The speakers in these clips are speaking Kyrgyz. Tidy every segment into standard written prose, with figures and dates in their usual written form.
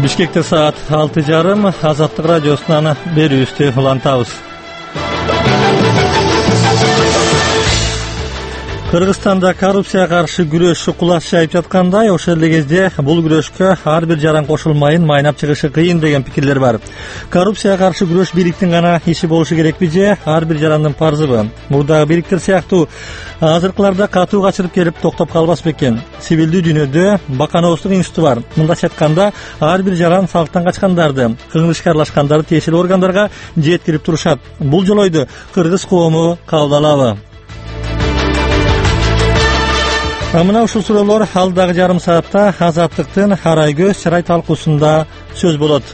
Бишкекте саат 6:30 Азаттык радиосунан берүүбүздү улантабыз. Кыргызстанда коррупцияга каршы күрөш кулаш жайып жаткандай, ошол эле кезде бул күрөшкө ар бир жаран кошулмайын майнап чыгышы кыйын деген пикирлер бар. Коррупцияга каршы күрөш бириктин гана иши болушу керекпи же ар бир жарандын парзыбы? Мурдагы бириктер сыяктуу азыркыларда катуу качырып келип токтоп калбас бекен. Сивилдүү дүйнөдө бакановсуздук институту бар. Мындача айтканда, ар бир жаран салыктан качкандарды, кылмышкарлашкандарды тиешелүү органдарга жеткирип турушат. Бул жолойду кыргыз коому кабыл алабы? Мына ушул суроолор алдагы жарым саатта Азаттыктын Арай көз чарай талкуусунда сөз болот.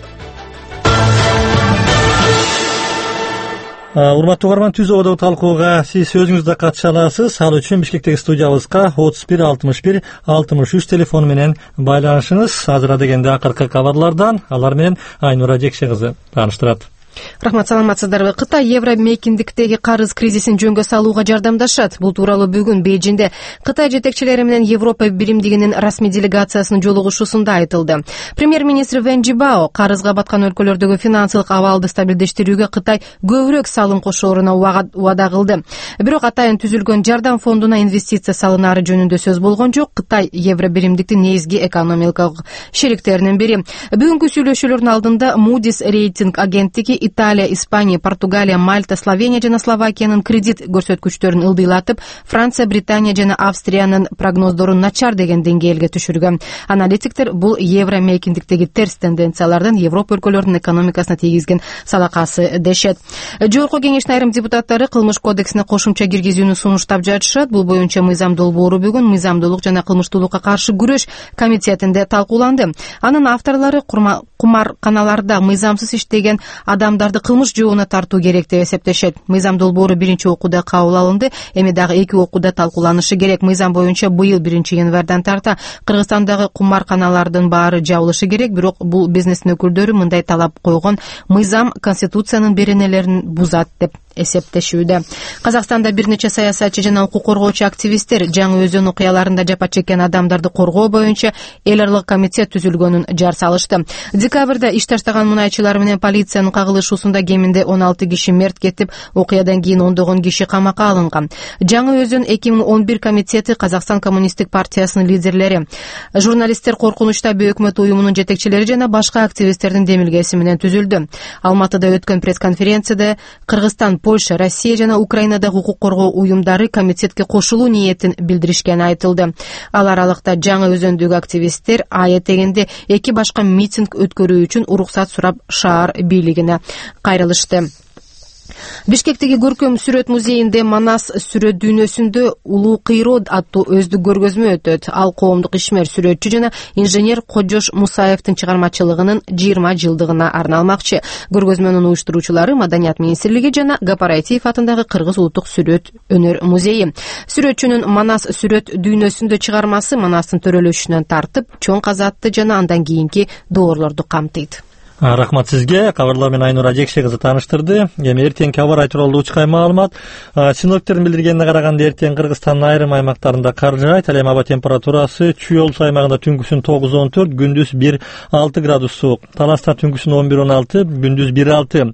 Урматтуу угарман, түз ободогу талкууга сиз өзүңүз да катыша аласыз. Ал үчүн Бишкектеги студиябызга 31 61 63 телефону менен байланышыңыз. Азыр дегенде акыркы кабарлардан алар менен Айнура Жекше кызы тааныштырат. Рахмат, саламатсыздарбы? Кытай евро мейкиндиктеги карыз кризисин жөнгө салууга жардамдашат. Бул тууралуу бүгүн Бейжиңде Кытай жетекчилери менен Европа биримдигинин расмий делегациясынын жолугушуусунда айтылды. Премьер-министр Вэн Жибао карызга баткан өлкөлөрдөгү финансылык абалды стабилдештирүүгө Кытай көбүрөөк салым кошооруна убада кылды. Бирок атайын түзүлгөн жардам фондуна инвестиция салынары жөнүндө сөз болгон жок. Кытай евро биримдиктин негизги экономикалык шериктеринин бири. Бүгүнкү сүйлөшүүлөрдүн алдында Moody's рейтинг агенттиги Италия, Испания, Португалия, Мальта, Словения жана Словакиянын кредит көрсөткүчтөрүн ылдыйлатып, Франция, Британия жана Австриянын прогноздорун начар деген деңгээлге түшүргөн. Аналитиктер бул евро мейкиндиктеги терс тенденциялардан Европа өлкөлөрүнүн экономикасына тийгизген салакасы дешет. Жогорку кеңештин айрым депутаттары кылмыш кодексине кошумча киргизүүнү сунуштап жатышат. Бул боюнча мыйзам долбоору бүгүн мыйзамдуулук жана кылмыштуулукка каршы күрөш комитетинде талкууланды. Анын авторлору кумарканаларда мыйзамсыз иштеген адамдарды кылмыш жообуна тартуу керек деп эсептешет. Мыйзам долбоору биринчи окууда кабыл алынды, эми дагы эки окууда талкууланышы керек. Мыйзам боюнча быйыл 1-январдан тарта Кыргызстандагы кумарканалардын баары жабылышы керек, бирок бул бизнестин өкүлдөрү мындай талап койгон. Мыйзам конституциянын беренелерин бузат деп эсептешүүдө. Казакстанда бир нече саясатчы жана укук коргоочу активисттер жаңы өзөн окуяларында жапа чеккен адамдарды коргоо боюнча эл аралык комитет түзүлгөнүн жар салышты. Декабрда иш таштаган мунайчылар менен полициянын кагылышуусунда кеминде 16 киши мерт кетип, окуядан кийин ондогон киши камакка алынган. Жаңы өзөн 2011 комитети Казакстан коммунисттик партиясынын лидерлери, журналисттер коркунучтабы өкмөт уюмунун жетекчилери жана башка активисттердин демилгеси менен түзүлдү. Алматыда өткөн пресс-конференцияда Кыргызстан, Польша, Россия жана Украинадагы укук коргоо уюмдары комитетке кошулуу ниетин билдиришкени айтылды. Ал аралыкта жаңы өзөндөгү активисттер аятегинде эки башка митинг өткөрүү үчүн уруксат сурап шаар бийлигине кайрылышты. Бишкектеги көркөм сүрөт музейинде Манас сүрөт дүйнөсүндө Улуу Кыйроо аттуу өздүк көргөзмө өтөт. Ал коомдук ишмер сүрөтчү жана инженер Кожош Мусаевдин чыгармачылыгынын 20 жылдыгына арналмакчы. Көргөзмөнүн уюштуруучулары Маданият министрлиги жана Гапараитиев атындагы Кыргыз улуттук сүрөт өнөр музейи. Сүрөтчүнүн Манас сүрөт дүйнөсүндө чыгармасы Манастын төрөлүшүнөн тартып, чоң казатты жана андан кийинки доорлорду камтыйт. Рахмат сизге. Кабарлар менен Айнура Жекше кызы тааныштырды. Эми эртеңки аба райы тууралуу учкай маалымат. Синоптиктердин билдиргенине караганда эртең Кыргызстандын айрым аймактарында кар жаайт. Ал эми аба температурасы Чүй облусу аймагында түнкүсүн 9-14, күндүз 1-6 градус суук. Таласта түнкүсүн 11-16, күндүз 1-6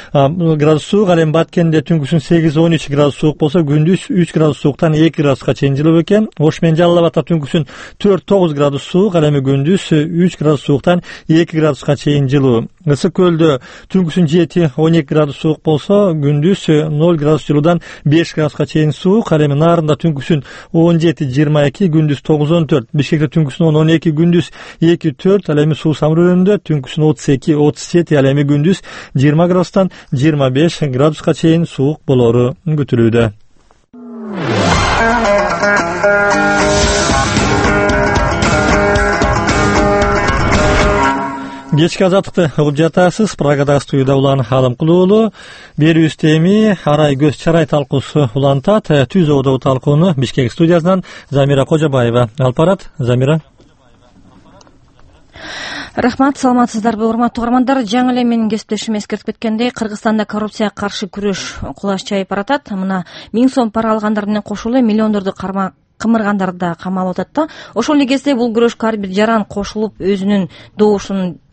градус суук. Ал эми Баткенде түнкүсүн 8-13 градус суук болсо, күндүз 3 градус сууктан 2 градуска чейин жылып экен. Ош менен Жалал Абадта түнкүсүн 4-9 градус суук, ал эми күндүз 3 градус сууктан 2 градуска чейин жылуу. Ысык көлдө түнкүсүн 7-12 градус суук болсо, күндүз 0 градус жылуудан 5 градуска чейин суук. Ал эми Нарында түнкүсүн 17-22, күндүз 9-14. Бишкекте түнкүсүн 10-12, күндүз 2-4. Ал эми Суусам районунда түнкүсүн 32-37, ал эми күндүз 20 градустан 25 градуска чейин суук болору күтүлүүдө. Кечки азаттыкты угуп жатасыз. Прагадагы студияда улан Алым Кулуулу. Берүүбүздө эми Арай көз чарай талкуусу улантат. Түз ободогу талкууну Бишкек студиясынан Замира Кожобаева алып барат. Замира. Рахмат, саламатсыздарбы, урматтуу угармандар. Жаңы эле менин кесиптешим эскертип кеткендей, Кыргызстанда коррупцияга каршы күрөш кулаш чайып баратат. Мына 1000 сом пара алгандар менен кошулуп миллиондорду кымыргандар да камалып атат да. Ошол эле кезде бул күрөшкө ар бир жаран кошулуп өзүнүн добушун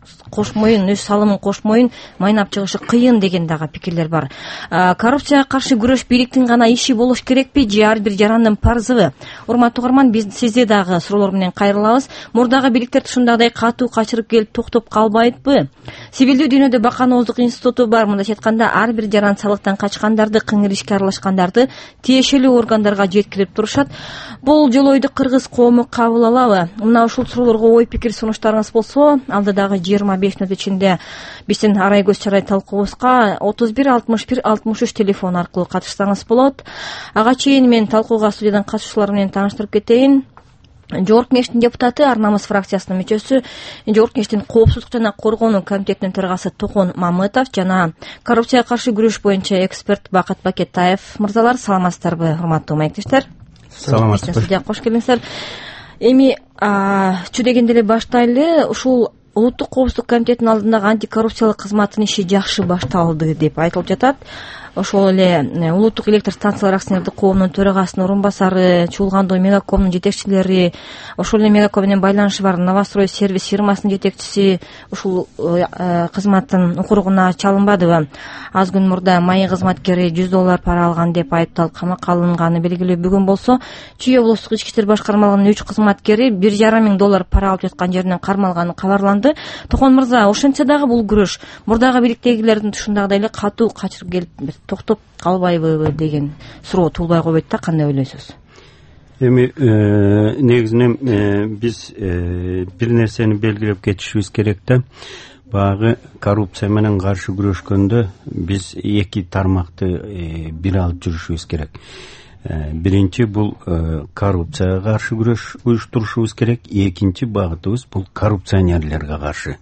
кошмоюн, өз салымын кошмоюн майнап чыгышы кыйын деген дагы пикирлер бар. Коррупцияга каршы күрөш бийликтин гана иши болуш керекпи же ар бир жарандын парзыбы? Урматтуу угарман, биз сизде дагы суроолор менен кайрылабыз. Мурдагы бийликтер ушундагыдай катуу качырып келип токтоп калбайбы? Сибилдүү дүйнөдө баканооздук институту бар. Мындайча айтканда, ар бир жаран салыктан качкандарды, кыңыр ишке аралашкандарды тиешелүү органдарга жеткирип турушат. Бул жолу ойду кыргыз коому кабыл алабы? Мына ушул суроолорго ой пикир сунуштарыңыз болсо, алдыдагы 25 мүнөт ичинде биздин арай көз чарай талкуубузга 31 61 63 телефон аркылуу катышсаңыз болот. Ага чейин мен талкууга студиядан катышуучулар менен тааныштырып кетейин. Жогорку кеңештин депутаты, Ар намыс фракциясынын мүчөсү, Жогорку кеңештин коопсуздук жана коргонуу комитетинин төрагасы Токон Мамытов жана коррупцияга каршы күрөш боюнча эксперт Бакыт Бакетаев мырзалар, саламатсыздарбы, урматтуу маектештер? Саламатсыздар. Кош келиңиздер. Эми чү дегенде эле баштайлы. Ушул Улуттук коопсуздук комитетинин алдындагы антикоррупциялык кызматтын иши жакшы башталды деп айтылып жатат. Ошол эле Улуттук электр станциялар акционердик коомунун төрагасынын орун басары, Чуулгандоо Мегакомдун жетекчилери, ошол эле Мегаком менен байланышы бар Новострой сервис фирмасынын жетекчиси ушул кызматтын укуругуна чалынбадыбы? Аз күн мурда майы кызматкери $100 пара алган деп айыпталып камакка алынганы белгилүү. Бүгүн болсо Чүй облустук ички иштер башкармалыгынын 3 кызматкери $1,5 пара алып жаткан жеринен кармалганы кабарланды. Токон мырза, ошентсе дагы бул күрөш мурдагы бийликтегилердин ушундагыдай эле катуу качырып келип токтоп калбайбы деген суроо туулбай койбойт да, кандай ойлойсуз? Эми негизинен биз бир нерсени белгилеп кетишибиз керек да. Багы коррупция менен каршы күрөшкөндө биз эки тармакты бир алып жүрүшүбүз керек. Биринчи бул коррупцияга каршы күрөш уюштурушубуз керек. Экинчи багытыбыз бул коррупционерлерге каршы.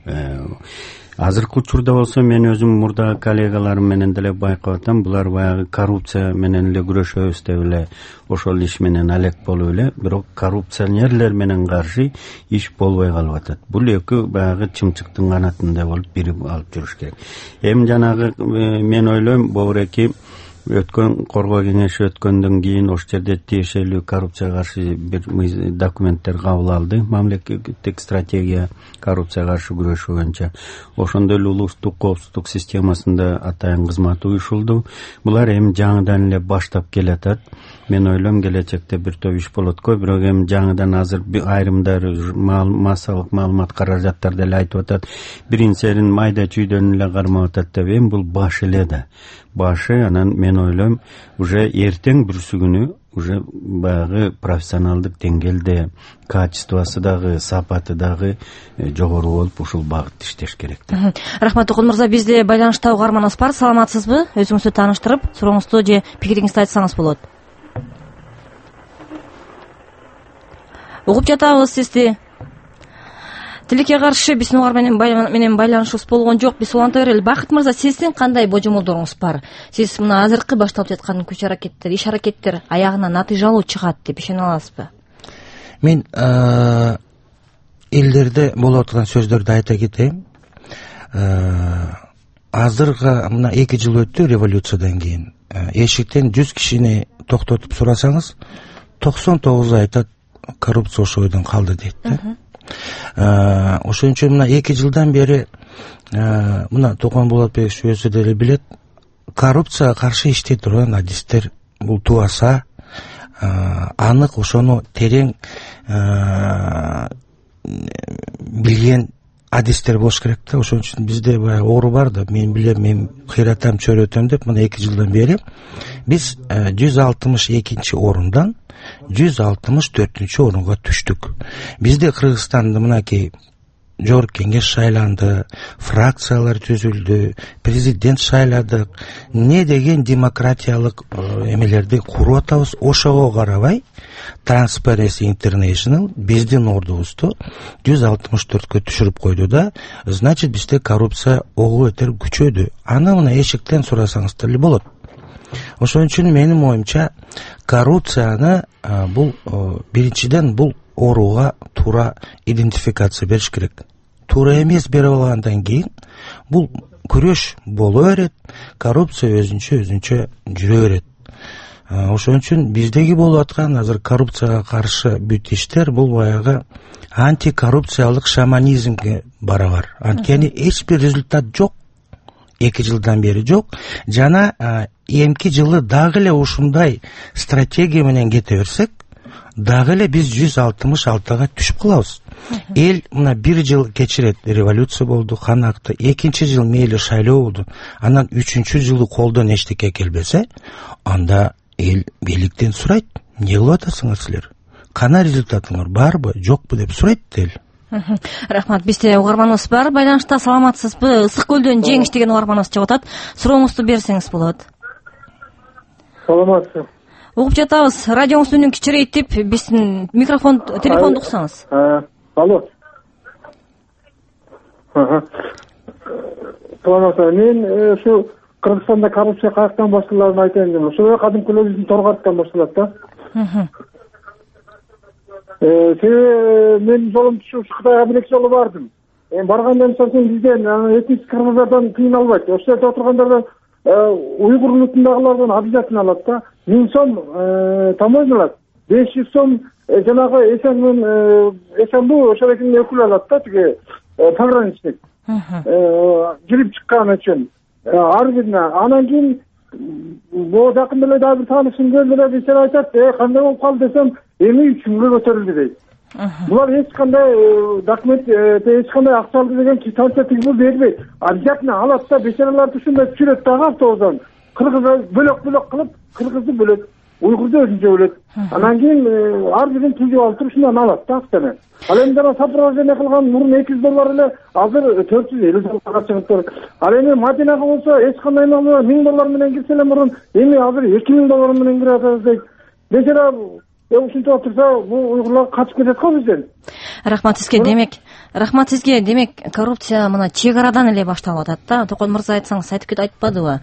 Азыркы учурда болсо мен өзүм мурдагы коллегаларым менен деле байкап атам, булар баягы коррупция менен эле күрөшөбүз деп эле ошол иш менен алек болуп эле, бирок коррупционерлер менен каршы иш болбой калып атат. Бул эки баягы чымчыктын канатындай болуп бирип алып жүрүш керек. Эми жанагы мен ойлойм, бобуреки өткөн коргоо кеңеши өткөндөн кийин ошол жерде тиешелүү коррупцияга каршы бир документтер кабыл алды. Мамлекеттик стратегия коррупцияга каршы күрөш боюнча. Ошондой эле улуттук коопсуздук системасында атайын кызмат уюшулду. Булар эми жаңыдан эле баштап келатат. Мен ойлойм келечекте бир топ иш болот го, бирок эми жаңыдан азыр айрымдары массалык маалымат каражаттар деле айтып атат. Биринчерин майда чүйдөн эле кармап атат деп, эми бул баш эле да. Башы, анан мен ойлойм, уже эртең бүрсү күнү уже баягы профессионалдык деңгээлде качествосы дагы, сапаты дагы жогору болуп ушул багытта иштеш керек. Рахмат, Токон мырза, бизде байланышта угарманыбыз бар. Саламатсызбы? Өзүңүздү тааныштырып, сурооңузду же пикириңизди айтсаңыз болот. Угуп жатабыз сизди. Тилекке каршы биздин угарман менен байланышыбыз болгон жок. Биз уланта берели. Бакыт мырза, сиздин кандай божомолдоруңуз бар? Сиз мына азыркы башталып жаткан күч аракеттер, иш аракеттер аягына натыйжалуу чыгат деп ишене аласызбы? Мен элдерде болуп аткан сөздөрдү айта кетейин. Азыркы мына 2 жыл өттү революциядан кийин. Эшиктен 100 кишини токтотуп сурасаңыз, 99 айтат коррупция ошол бойдон калды дейт да. Ошон үчүн мына 2 жылдан бери мына Токон Болотбекович өзү деле билет, коррупцияга каршы иштей турган адистер бул тубаса анык, ошону терең билген адистер болуш керек да. Ошон үчүн бизде баягы оору бар да, мен билем, мен кыйратам, чөйрөтөм деп мына 2 жылдан бери биз 162 орундан 164 орунга түштүк. Бизде Кыргызстанда мынакей жогорку кеңеш шайланды, фракциялар түзүлдү, президент шайладык. Не деген демократиялык эмелерди куруп атабыз. Ошого карабай Transparency International биздин ордубузду 164кө түшүрүп койду да. Значит, бизде коррупция ого бетер күчөдү. Аны мына эшиктен сурасаңыз деле болот. Ошон үчүн менин оюмча коррупцияны бул биринчиден бул ооруга туура идентификация бериш керек. Туура эмес берип алгандан кийин бул күрөш боло берет, коррупция өзүнчө жүрө берет. Ошон үчүн биздеги болуп аткан азыр коррупцияга каршы бүт иштер бул баягы антикоррупциялык шаманизмге барабар. Анткени эч бир результат жок. 2 жылдан бери жок. Жана эмки жылы дагы эле ушундай стратегия менен кете берсек, дагы эле биз 166-га түшүп калабыз. Эл мына 1 жыл кечирет, революция болду, канакты, 2-чи жыл мейли шайлоо болду, анан 3-чү жылы колдон эчтеке келбесе, анда эл бийликтен сурайт, эмне кылып атасыңар силер? Кана результатыңар барбы, жокпу деп сурайт эл. Рахмат. Бизде угарманыбыз бар. Байланышта саламатсызбы? Ысык көлдөн жеңиш деген угарманыбыз чыгып атат. Сурооңузду берсеңиз болот. Саламатсыз. Угуп жатабыз. Радиоңуздун үнүн кичирейтип, биздин телефонду уксаңыз. Алло. Саламатсызбы. Мен ушу Кыргызстанда коррупция каяктан башталарын айтайын деп. Ошол кадимки биздин Торгаттан башталат да. Мен жолум түшүп Кытайга 1-2 жолу бардым. Барганда мисалы бизден этник кыргыздардан тыйын албайт. Ошол жерде отургандардан уйгур улутундагылардан обязательно алат да. 1000 сом таможня алат. 500 сом жанагы эсенбу ошол экинин өкүлү алат да, тиги пограничник. Кирип чыккан үчүн. Ар бирине. Анан кийин бу жакында эле дагы бир таанышым келди эле, бечара айтат, кандай болуп калды десем, эми 3-күнгө көтөрүлдү дейт. Булар эч кандай документ, эч кандай акча алды деген квитанция тигип бербейт. Обязательно алат да, бечараларды ушундай түшүрөт дагы автобустан. Кыргыз бөлөк кылып, кыргызды бөлөт, уйгурду өзүнчө бөлөт. Анан кийин ар бирин түзүп алып туруп ушундан алат да акчаны. Ал эми жана сопровождение кылган мурун $200 эле азыр $450 чыгып тур. Ал эми Мадинага болсо эч кандай $1000 менен кирсе эле мурун, эми азыр $2000 менен кирип атабыз дейт. Бечара ушинтип турса, бул уйгурлар качып кетет го бизден. Рахмат сизге. Демек, коррупция мына чек арадан эле башталып атат да. Токон мырза айтсаңыз, айтып айтпадыбы?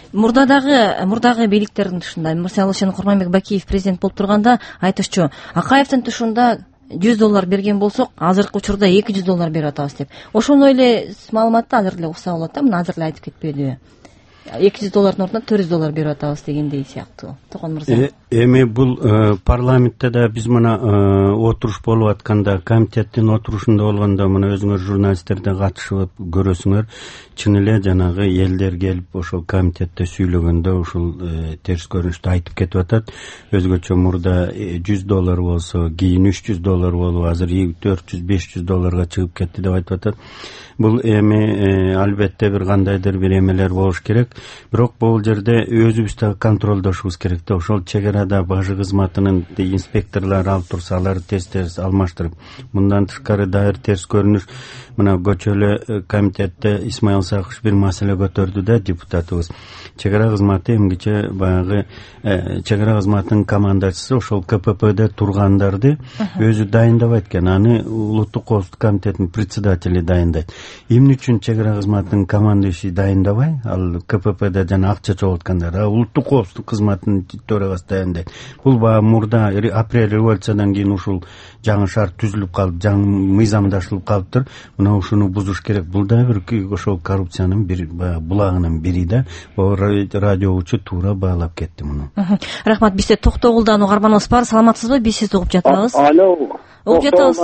Мурдагы бийликтердин тушунда, мисалы үчүн Курманбек Бакиев президент болуп турганда айтышчу, Акаевдин тушунда $100 берген болсок, азыркы учурда $200 берип атабыз деп. Ошондой эле маалыматты азыр эле укса болот да, мына азыр эле айтып кетпедиби? $200 ордуна $400 берип атабыз дегендей сыяктуу. Токон мырза. Эми бул парламентте да биз мына отуруш болуп атканда, комитеттин отурушунда болгондо мына өзүңөр журналисттерде катышып көрөсүңөр, чын эле жанагы элдер келип ошол комитетте сүйлөгөндө ушул терс көрүнүштү айтып кетип атат. Өзгөчө мурда $100 болсо, кийин $300 болуп, азыр $400-500 чыгып кетти деп айтып атат. Бул эми албетте бир кандайдыр бир эмелер болуш керек. Бирок бул жерде өзүбүз да контролдошубуз керек да. Ошол чек арада бажы кызматынын инспекторлор алып турса, алар тез алмаштырып. Мындан тышкары дагы терс көрүнүш, мына көчөлө комитетте Исмаил Сакыш бир маселе көтөрдү да, депутатыбыз. Чек ара кызматы эмгиче баягы чек ара кызматынын командачысы ошол КППде тургандарды өзү дайындабайт экен. Аны улуттук коопсуздук комитетинин председатели дайындайт. Эмне үчүн чек ара кызматынын командачысы дайындабай, ал КППде жана акча чогулткандар, улуттук коопсуздук кызматынын төрагасы дайындайт. Бул баягы мурда апрель революциядан кийин ушул жаңы шарт түзүлүп калып, жаңы мыйзамдашылып калыптыр. Мына ушуну бузуш керек. Бул да бир ошол коррупциянын бир булагынын бири да. Радиоучу туура баалап кетти муну. Рахмат. Бизде Токтогулдан угарманыбыз бар. Саламатсызбы? Биз сизди угуп жатабыз. Алло. Угуп жатабыз.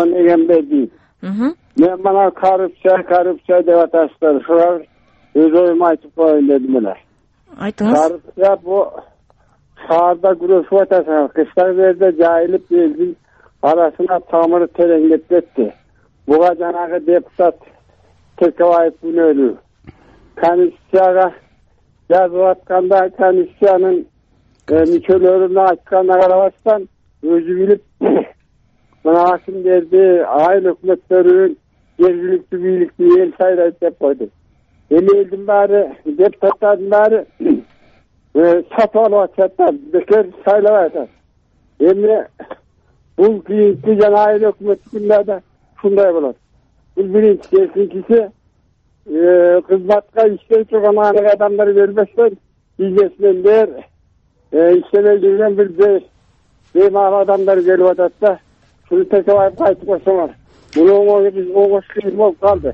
Мен мына коррупция деп атасыздар. Ушулар өз оюмду айтып коеюн дедим эле. Айтыңыз. Коррупция бу шаарда күрөшүп атасың. Кыштагы жерде жайылып элдин арасына тамыры тереңдеп кетти. Буга жанагы депутат Текебаев күнөөлүү. Комиссияга жазып атканда комиссиянын мүчөлөрүнө айтканына карабастан өзү билип мына акимдерди, айыл өкмөттөрүн, жергиликтүү бийликти эл сайлайт деп койду. Эми элдин баары, депутаттардын баары сатып алып атышат, бекер сайлабай атат. Эми бул кийинки жана айыл өкмөттүкүндө да ушундай болот. Бул биринчи, экинчиси кызматка иштей турган адамдар бербестен, бизнесмендер, иштемей жүргөн бир беймал адамдар келип атат да. Шуну Текебаевге айтып койсоңор. Бул оңош кыйын болуп калды.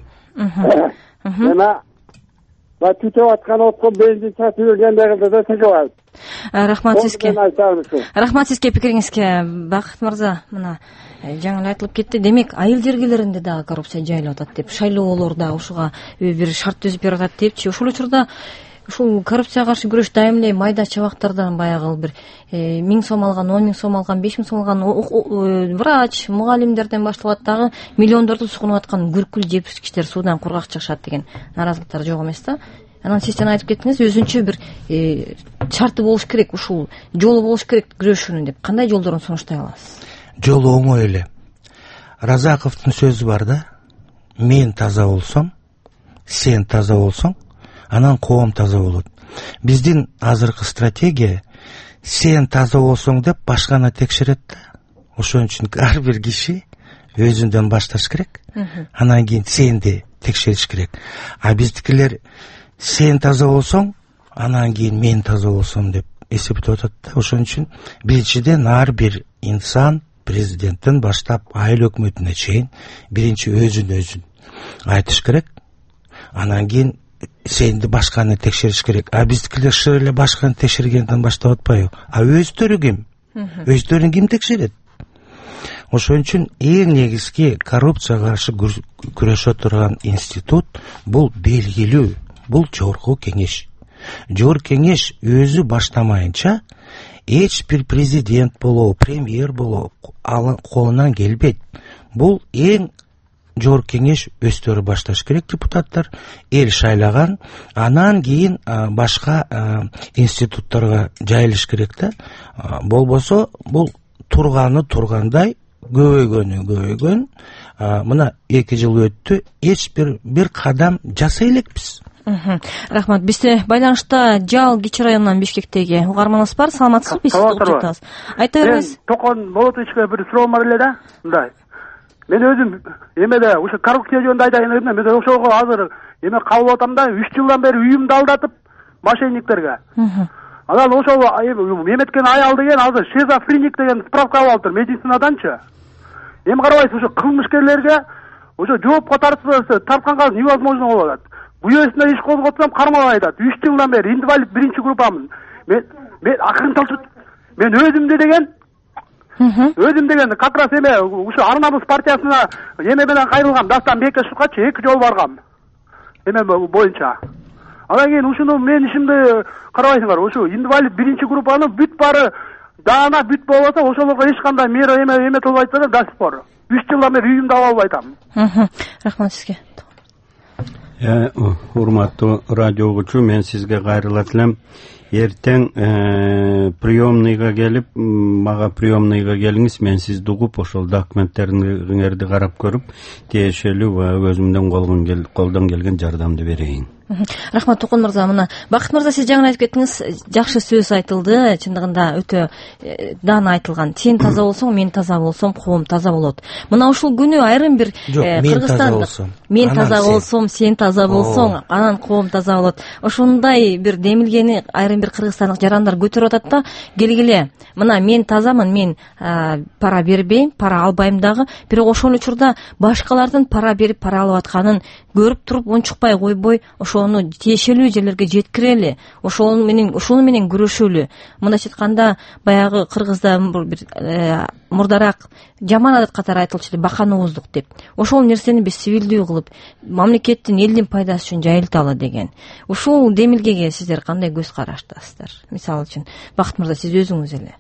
Эми түтөп аткан отко бензин сатып бергендей кылды да Текебаев. Рахмат сизге. Рахмат Сизге пикириңизге. Бакыт мырза, мына жаңы эле айтылып кетти. Демек, айыл жергелеринде дагы коррупция жайылып атат деп, шайлоолорда ушуга бир шарт түзүп берип атат депчи. Ошол учурда ушул коррупцияга каршы күрөш дайым эле майда чабактардан баягы бир 1000 сом алган, 10 000 сом алган, 5 000 сом алган врач, мугалимдерден башталат, дагы миллиондорду сукунуп аткан күркүл жепкичтер суудан кургак чыгышат деген наразылыктар жок эмес да. Анан сиз жана айтып кеттиңиз, өзүнчө бир шарты болуш керек, ушул жолу болуш керек күрөшүүнүн деп. Кандай жолдорун сунуштай аласыз? Жолу оңой эле. Разаковдун сөзү бар да: мен таза болсом, сен таза болсоң, анан коом таза болот. Биздин азыркы стратегия сен таза болсоң деп башканы текшерет да. Ошон үчүн ар бир киши өзүндөн башташ керек. Анан кийин сенди текшериш керек. А биздикилер сен таза болсоң, анан кийин мен таза болсом деп эсептеп атат да. Ошон үчүн биринчиден ар бир инсан, президенттен баштап айыл өкмөтүнө чейин биринчи өзүн айтыш керек. Анан кийин сенди башканы текшериш керек. А биздикилер шыр эле башканы текшергенден баштап атпайбы? А өздөрү ким? Өздөрүн ким текшерет? Ошон үчүн эң негизги коррупцияга каршы күрөшө турган институт бул белгилүү, бул жогорку кеңеш. Жогорку кеңеш өзү баштамайынча эч бир президент болобу, премьер болобу колунан келбейт. Бул эң жогорку кеңеш өздөрү башташ керек, депутаттар, эл шайлаган, анан кийин башка институттарга жайылыш керек да. Болбосо бул тургандай көбөйгөн. Мына 2 жыл өттү, эч бир кадам жасай элекпиз. Рахмат. Бизде байланышта Жал Кичи районунан Бишкектеги угарманыбыз бар. Саламатсызбы? Биз угуп жатабыз. Айта бериңиз. Токон Молотовичке бир суроом бар эле да. Мындай. Мен өзүм эмеде ушу коррупция жөнүндө айтайын элем да. Мен ошого азыр эме кабыл атам да, 3 жылдан бери үйүмдү алдатып мошенниктерге. Анан ошол Меметкен аял деген азыр шизофреник деген справка алып алыптыр медицинаданчы. Эми карабайсыз, ошо кылмышкерлерге ошо жоопко тартканга невозможно болуп атат. Буюсуна иш козготсам кармалып айтат. 3 жылдан бери инвалид 1-группамын. Мен акырын талчу. Мен өзүмдү деген как раз эме ушу Арнамыз партиясына эме менен кайрылгам. Дастан Бекешевкачы 2 жол баргам. Эме боюнча. Анан кийин ушуну мен ишимди карабайсыңар. Ушу инвалид 1-группанын бүт бары даана бүт болбосо ошолорго эч кандай мера эме толбойт да до сих пор. 3 жылдан бери үйүмдү ала албай атам. Рахмат сизге. Урматтуу радио угуучу, мен сизге кайрылат элем. Эртең приемныйга келип, мага приемныйга келиңиз, мен сизди угуп, ошол документтериңерди карап көрүп, тиешелүү өзүмдөн колдон келген жардамды берейин. Рахмат Токон мырза. Мына Бакыт мырза, сиз жаңы айтып кеттиңиз, жакшы сөз айтылды, чындыгында өтө даана айтылган. Сен таза болсоң, мен таза болсом, коом таза болот. Мына ушул күнү айрым бир Кыргызстан мен таза болсом, сен таза болсоң, анан коом таза болот. Ошондой бир демилгени айрым бир кыргызстандык жарандар көтөрүп атат да, келгиле. Мына мен тазамын, мен пара бербейм, пара албайм дагы. Бирок ошол учурда башкалардын пара берип, пара алып атканын көрүп туруп унчукпай койбой, ошону тиешелүү жерлерге жеткирели, ошону менен күрөшөлү. Мындайча айтканда, баягы Кыргызда бир мурдараак жаман адат катары айтылчу эле, баканооздук деп. Ошол нерсени биз сивилдүү кылып, мамлекеттин, элдин пайдасы үчүн жайылталы деген. Ушул демилгеге сиздер кандай көз караштасыздар? Мисалы үчүн, Бакыт мырза, сиз өзүңүз эле.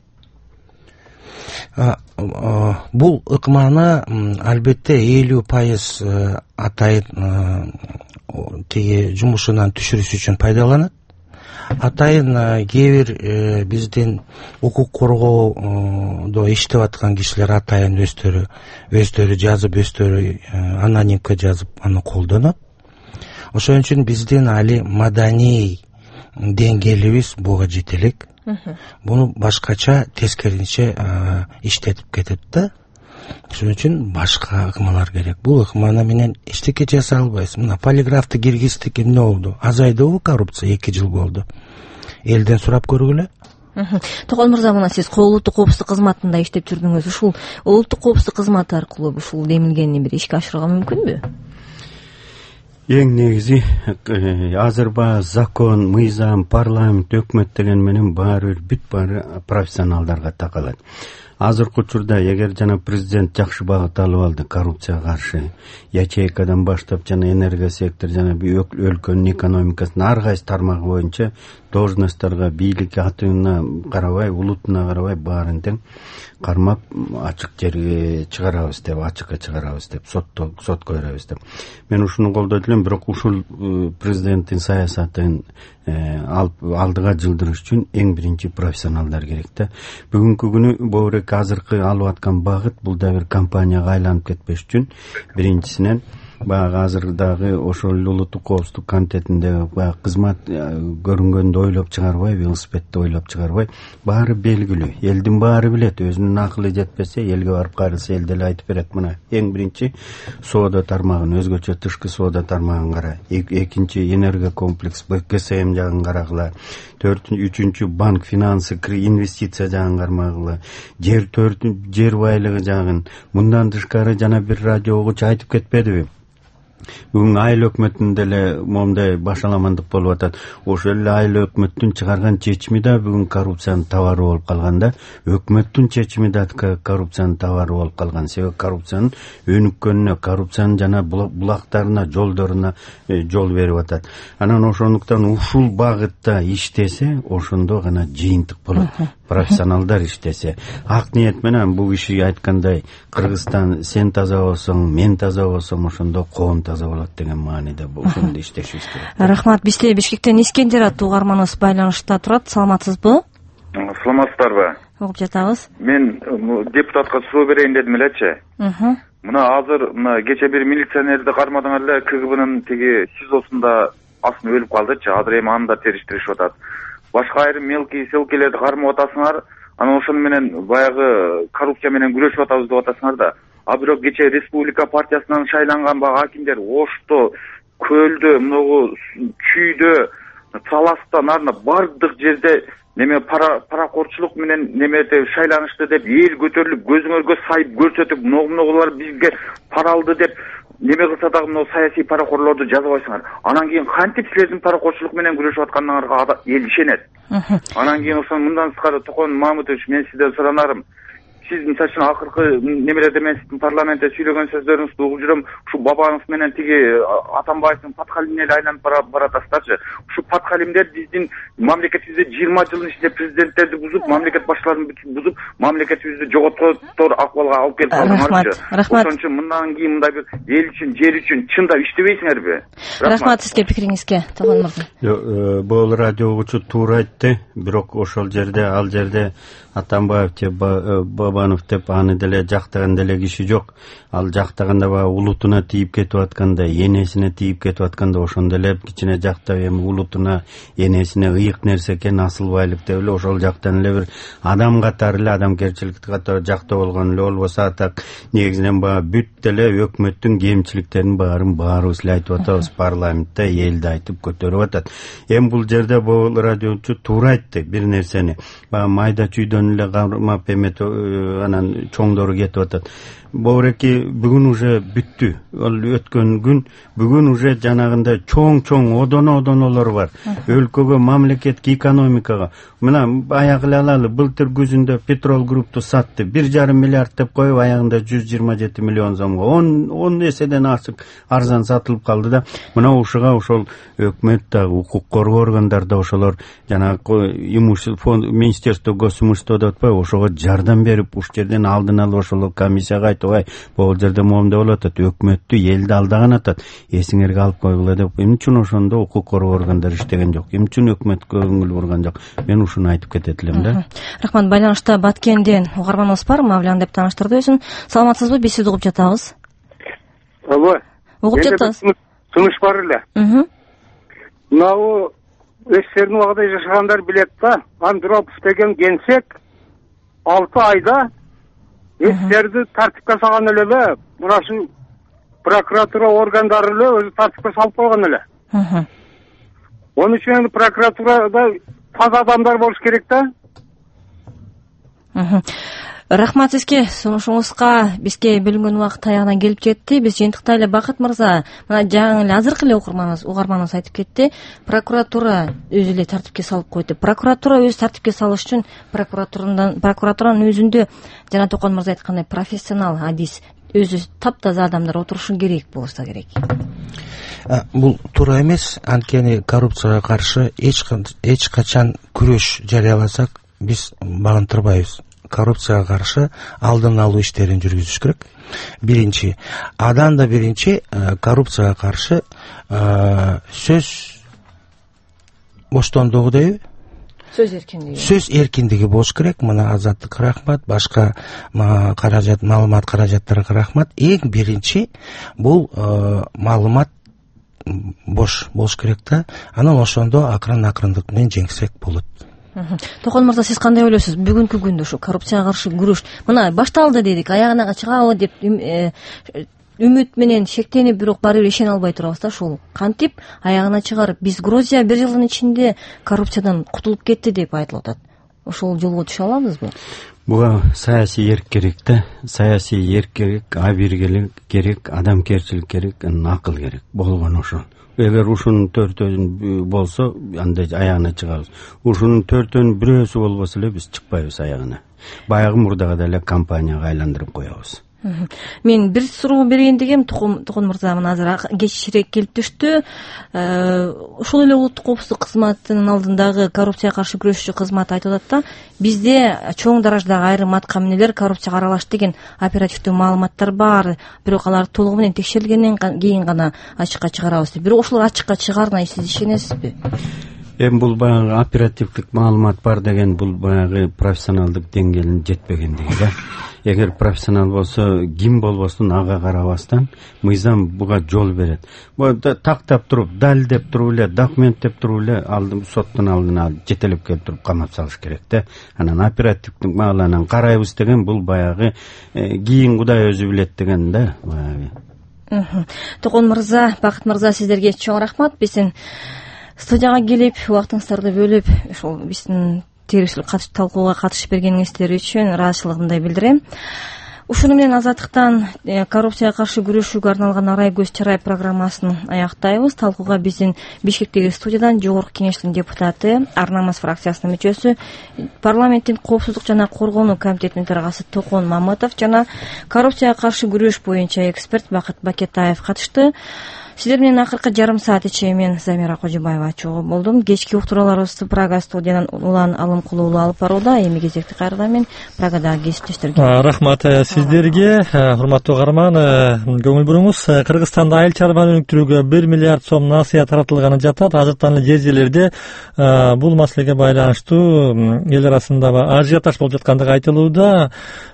Бул ыкманы албетте 50% атайын тиги жумушунан түшүрүш үчүн пайдаланат. Атайын кээ бир биздин укук коргоодо иштеп аткан кишилер атайын өздөрү жазып, өздөрү анонимка жазып аны колдонот. Ошон үчүн биздин али маданий деңгээлибиз буга жете элек. Буну башкача, тескеринче иштетип кетет да. Ошон үчүн башка ыкмалар керек. Бул ыкманы менен эчтеке жасай албайсыз. Мына полиграфты киргиздик, эмне болду? Азайдыбы коррупция? 2 жыл болду. Элден сурап көргүлө. Токон мырза, мына сиз улуттук коопсуздук кызматында иштеп жүрдүңүз. Ушул улуттук коопсуздук кызматы аркылуу ушул демилгени бир ишке ашырууга мүмкүнбү? Эң негизи азыр баягы закон, мыйзам, парламент, өкмөт деген менен баары бүт баары профессионалдарга такалат. Азыркы учурда эгер жана президент жакшы багыт алып алды коррупцияга каршы, ячейкадан баштап жана энергия сектор жана өлкөнүн экономикасынын ар кайсы тармагы боюнча должностторго, бийлик атына карабай, улутуна карабай баарын тең кармап ачык жерге чыгарабыз деп, ачыкка чыгарабыз деп, сотко беребиз деп. Мен ушуну колдойт элем, бирок ушул президенттин саясатын алдыга жылдырыш үчүн эң биринчи профессионалдар керек да. Бүгүнкү күнү Боорек азыркы алып аткан багыт бул да бир компанияга айланып кетпеш үчүн биринчисинен баягы азырдагы ошол улуттук коопсуздук комитетинде баягы кызмат көрүнгөндө ойлоп чыгарбай, велосипедди ойлоп чыгарбай, баары белгилүү. Элдин баары билет, өзүнүн акылы жетпесе, элге барып кайрылса эл деле айтып берет. Мына эң биринчи соода тармагын, өзгөчө тышкы соода тармагын кара. Экинчи энергия комплекс БКСМ жагын карагыла. Үчүнчү банк финансы, инвестиция жагын кармагыла. Жер байлыгы жагын. Мындан тышкары жана бир радио угуучу айтып кетпедиби? Бүгүн айыл өкмөтүнүн деле момундай башаламандык болуп атат. Ошол эле айыл өкмөттүн чыгарган чечими да бүгүн коррупциянын табары болуп калган да. Өкмөттүн чечими да коррупциянын табары болуп калган. Себеби коррупциянын өнүккөнүнө, коррупциянын жана булактарына, жолдоруна жол берип атат. Анан ошондуктан ушул багытта иштесе, ошондо гана жыйынтык болот. Профессионалдар иштесе, ак ниет менен бул киши айткандай, Кыргызстан сен таза болсоң, мен таза болсом, ошондо коом таза болот деген мааниде ошондо иштешибиз керек. Рахмат. Бизде Бишкектен Искендер аттуу угарманыбыз байланышта турат. Саламатсызбы? Саламатсыздарбы? Угуп жатабыз. Мен депутатка суроо берейин дедим элечи. Мына азыр кече бир милиционерди кармадыңар эле, КГБнын тиги СИЗОсунда астын өлүп калдычы. Азыр эми аны да териштиришип атат. Башка айрым мелкий селкелерди кармап атасыңар, анан ошону менен баягы коррупция менен күрөшүп атабыз деп атасыңар да. А бирок кече Республика партиясынан шайланган баягы акимдер Ошто, Көлдө, могу Чүйдө, Таласта, нарына бардык жерде неме паракорчулук менен немеде шайланышты деп эл көтөрүлүп, көзүңөргө сайып көрсөтүп, многулар бизге пара алды деп неме кылса дагы мына саясий паракорлорду жазбайсыңар. Анан кийин кантип силердин паракорчулук менен күрөшүп атканыңарга эл ишенет? Анан кийин ошо мындан тышкары Токон Мамытович, мен сизден суранарым. Сиз мисалы үчүн акыркы немелерде мен сиздин парламентте сүйлөгөн сөздөрүңүздү угуп жүрөм. Ушу бабаңыз менен тиги Атамбаевдин Патхалимине эле айланып баратасыздарчы. Ушу Патхалимдер биздин мамлекетибизде 20 жылдын ичинде президенттерди бузуп, мамлекет башчыларын бузуп, мамлекетибизди жоготкотор акыбалга алып келип калдыңарчы. Рахмат. Ошон үчүн мындан кийин мындай бир эл үчүн, жер үчүн чындап иштебейсиңерби? Рахмат сизге, пикириңизге. Токон мырза. Бул радио угуучу туура айтты, бирок ошол жерде, ал жерде Атамбаев же Бабанов деп аны деле жактаган деле киши жок. Ал жактаганда баягы улутуна тийип кетип атканда, энесине тийип кетип атканда ошондо эле кичине жактап эми улутуна, энесине ыйык нерсе экен, асыл байлык деп эле ошол жактан эле бир адам катары эле, адамгерчилик катары жакта болгон эле болбосо атак негизинен баягы бүт деле өкмөттүн кемчиликтерин баарыбыз эле айтып атабыз, парламентте элди айтып көтөрүп атат. Эми бул жерде бул радиочу туура айтты бир нерсени. Баягы майда чүйдөн эле кармап эмет анан чоңдору кетип атат. Боореки бүгүн уже бүттү. Ал өткөн күн, бүгүн уже жанагындай чоң одонолор бар. Өлкөгө, мамлекетке, экономикага. Мына аягы эле алалы, былтыр күзүндө Петрол Группту сатты. 1,5 миллиард деп коюп, аягында 127 миллион сомго 10 эседен арзан сатылып калды да. Мына ушуга ошол өкмөт да, укук коргоо органдар да ошолор жанагы Министерство госимущества деп атпайбы, ошого жардам берип, уш жерден алдын алып ошол комиссияга айтып, бул жерде момундай болуп атат, өкмөттү элди алдаган атат, эсиңерге алып койгула деп. Эмне үчүн ошондо укук коргоо органдар иштеген жок? Эмне үчүн өкмөт көңүл бурган жок? Мен ушуну айтып кетет элем да. Рахмат. Байланышта Баткенден угарманыбыз бар, Мавлян деп тааныштырды өзүн. Саламатсызбы? Биз сизди угуп жатабыз. Алло. Угуп жатабыз. Сунуш бар эле. Мынау өздерінің уақыда жашағандар білет та, Андропов деген генсек 6 айда өздерді тартипке салған эле эле, мунашы прокуратура органдары эле өзү тартипке салып койгон эле. Onun үчүн прокуратурада таза адамдар болуш керек да. Рахмат сизге, сунушуңузга. Бизге бөлүнгөн убакыт аягына келип жетти. Биз жыйынтыктай эле Бакыт мырза, мына жаңы эле азыркы эле угарманыбыз айтып кетти. Прокуратура өзү эле тартипке салып койду. Прокуратура өзү тартипке салыш үчүн прокуратуранын өзүндө жана Токон мырза айткандай профессионал адис, өзү таптаза адамдар отурушу керек болса керек. Бул туура эмес, анткени коррупцияга каршы эч качан күрөш жарыяласак биз багынтырбайбыз. Коррупцияга каршы алдын алуу иштерин жүргүзүш керек. Биринчи, адан да биринчи коррупцияга каршы сөз боштондугу дейби? Сөз эркиндиги болуш керек. Мына Азаттыкка рахмат, башка маалымат каражаттарга рахмат. Эң биринчи бул маалымат бош болуш керек да. Анан ошондо акырындык менен жеңсек болот. Токон мырза, сиз кандай ойлойсуз? Бүгүнкү күндө ушу коррупцияга каршы күрөш мына башталды дедик, аягына чыгабы деп үмүт менен шектенип, бирок баары бир ишене албай турабыз да. Ушул кантип аягына чыгарып, биз Грузия 1 жылдын ичинде коррупциядан кутулуп кетти деп айтылып атат. Ошол жолго түшө алабызбы? Буга саясий эрк керек да. Саясий эрк керек, абийирлик керек, адамгерчилик керек, акыл керек. Болгон ошол. Эгер ушунун төртөөнү болсо, анда аягына чыгабыз. Ушунун төртөөнүн бирөөсү болбосо эле биз чыкпайбыз аягына. Баягы мурдага деле компанияга айландырып коебуз. Мен бир суроо берейин дегем. Токон мырза мына азыр кечирээк келип түштү. Ушул эле улуттук коопсуздук кызматынын алдындагы коррупцияга каршы күрөшчү кызмат айтып атат да, бизде чоң дараждагы айрым атка минелер коррупцияга аралашты деген оперативдүү маалыматтар бар, бирок алар толугу менен текшерилгенден кийин гана ачыкка чыгарабыз деп. Бирок ошолор ачыкка чыгарына сиз ишенесизби? Бул баягы оперативдик маалымат бар деген бул баягы профессионалдык деңгээлине жетпегендиги да. Эгер профессионал болсо, ким болбосун ага карабастан мыйзам буга жол берет. Бу тактап туруп, далилдеп туруп эле, документтеп туруп эле соттун алдына жетелеп келип туруп камап салыш керек да. Анан оперативдик мааланан карайбыз деген бул баягы кийин Кудай өзү билет деген да. Токон мырза, Бакыт мырза, сиздерге чоң рахмат. Биздин студияга келип, убактыңыздарды бөлүп, ошол биздин териштик талкууга катышып бергениңиздер үчүн ыраазычылыгымды билдирем. Ушуну менен Азаттыктан коррупцияга каршы күрөшүүгө арналган Арай көз чарай программасын аяктайбыз. Талкууга биздин Бишкектеги студиядан Жогорку Кеңештин депутаты, Ар Намыс фракциясынын мүчөсү, парламенттин коопсуздук жана коргонуу комитетинин төрагасы Токон Мамытов жана коррупцияга каршы күрөш боюнча эксперт Бакыт Бакетаев катышты. Сиздер менен акыркы жарым саат ичинде мен Замира Кожобаева чогуу болдум. Кечки уктурууларыбызды Прага студиядан Улан Алымкулуулу алып барууда. Эми кезекти кайрадан мен Прагадагы кесиптештерге. Рахмат сиздерге. Урматтуу угарман, көңүл буруңуз. Кыргызстанда айыл чарба өнүктүрүүгө 1 миллиард сом насыя таратылганы жатат. Азыртан эле жер-жерлерде бул маселеге байланыштуу эл арасында ажиотаж болуп жаткандыгы айтылууда.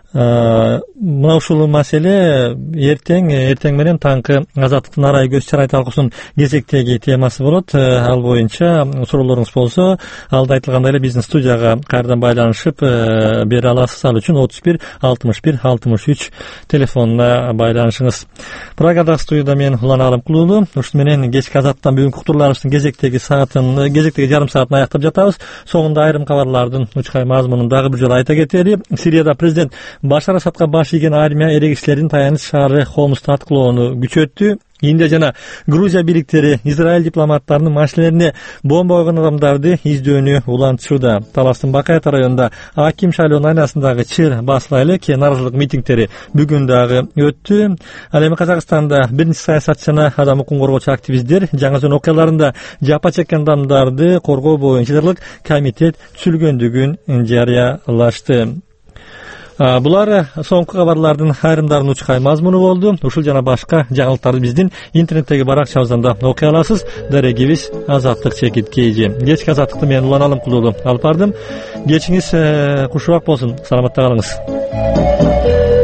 Мына ушул маселе эртең менен таңкы Азаттыктын Арай көз чарай талкуусунун кезектеги темасы болот. Ал боюнча суроолоруңуз болсо, алда айтылгандай эле биздин студияга кайрадан байланышып бере аласыз. Ал үчүн 31 61 63 телефонуна байланышыңыз. Прагадагы студияда мен Улан Алымкулуулу. Ушун менен кечки Азаттыктан бүгүнкү уктурууларыбыздын кезектеги жарым саатын аяктап жатабыз. Соңунда айрым кабарлардын учкай мазмунун дагы бир жолу айта кетели. Сирияда президент Башар Асадка баш ийген армия эрегичилерин таяныч шаары Хомсту аткылоону күчөттү. Индия жана Грузия бийликтери Израиль дипломаттарынын машинелерине бомба койгон адамдарды издөөнү улантышууда. Таластын Бакаят районунда Аким шайлоонун айнасындагы чыр басыла элек нааразылык митингдери бүгүн дагы өттү. Ал эми Казакстанда биринчи саясатчы жана адам укугун коргоочу активисттер жаңы жыл окуяларында жапа чеккен адамдарды коргоо боюнча дерлик комитет түзүлгөндүгүн жарыялашты. Булар соңку кабарлардын айрымдарынын учкай мазмуну болду. Ушул жана башка жаңылыктарды биздин интернеттеги баракчабыздан да окуй аласыз. Дарегибиз Азаттык _KG. Кечки Азаттыкты мен Улан Алымкулуулу алып бардым. Кечиңиз кушубак болсун. Саламатта калыңыз.